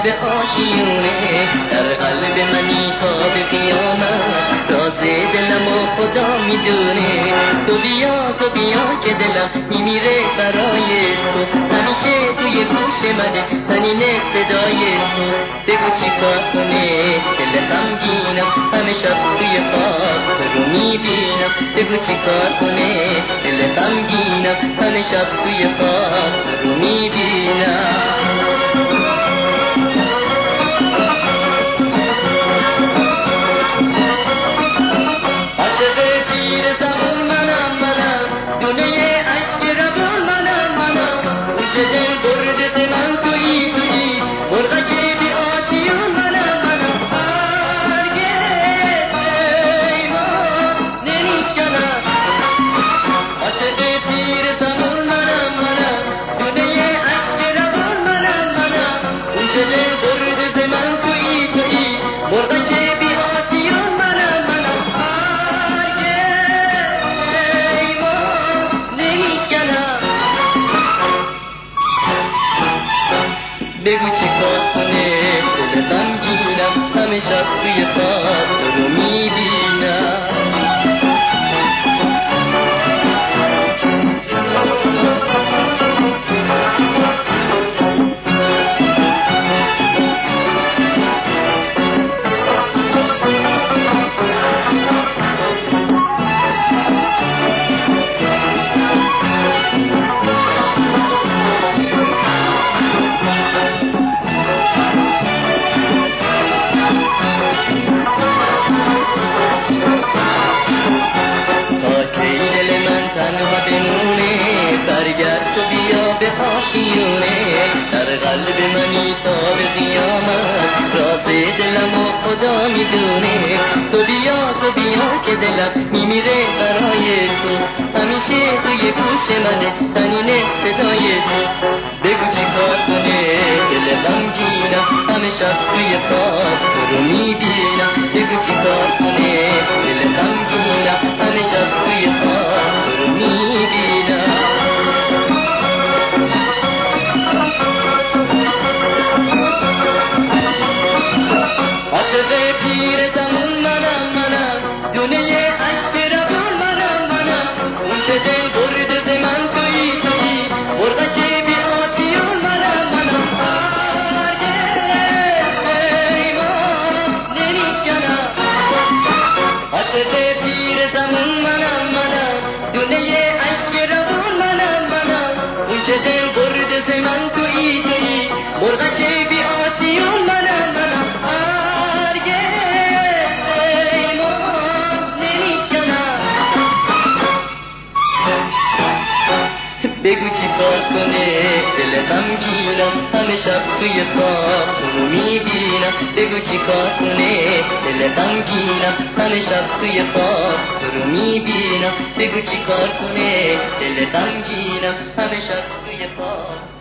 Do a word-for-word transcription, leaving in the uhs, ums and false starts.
به آشیونه، در قلب منی تا به قیامت، راز دلم و خدا میدونه. تو بیا تو بیا که دلم میمیره برای تو، همیشه توی گوش منه تنین صدای تو. بگو چی کار کنه دل غمگینم، همه شب توی خواب تو رو میبینم. بگو چی کار کنه دل غمگینم، همه شب توی خواب تو رو میبینم. دل برده من تویی تویی، مرغکی بی آشیون منم منم. هرگز پیمان نمیشکنم، عاشق پیر زمان منم منم. دونه عشق روان منم منم، اون که دل برده من تویی تویی، مرغکی بی آشیون منم منم. هرگز پیمان نمیشکنم. بگو چی کار کنه دل غمگینم، همه شب توی خواب تو رو میبینم. برگرد تو بیا به آشیونه، در قلب منی تا به قیامت، راز دلم و خدا میدونه. تو بیا تو بیا که دلم میمیره برای تو، همیشه توی گوش منه تنین صدای تو. بگو چی کار کنه دل غمگینم، همه شب توی خواب تو رو میبینم. بگو چی کار کنه دل غمگینم، همه شب توی خواب تو رو میبینم. عاشق پیر زمان منم منم، دونه عشق روان منم منم. اون که دل برده من تویی تویی، مرغکی بی آشیون منم منم. هرگز پیمان نمیشکنم، عاشق پیر زمان منم منم. دونه عشق روان منم منم، اون که دل برده من تویی تویی، مرغکی بی آشیون منم منم. بگو چی کار کنه دل غمگینم، همه شب توی خواب تو رو میبینم. بگو چی کار کنه دل غمگینم، همه شب توی خواب تو رو میبینم. بگو چی کار کنه دل غمگینم، همه شب توی خواب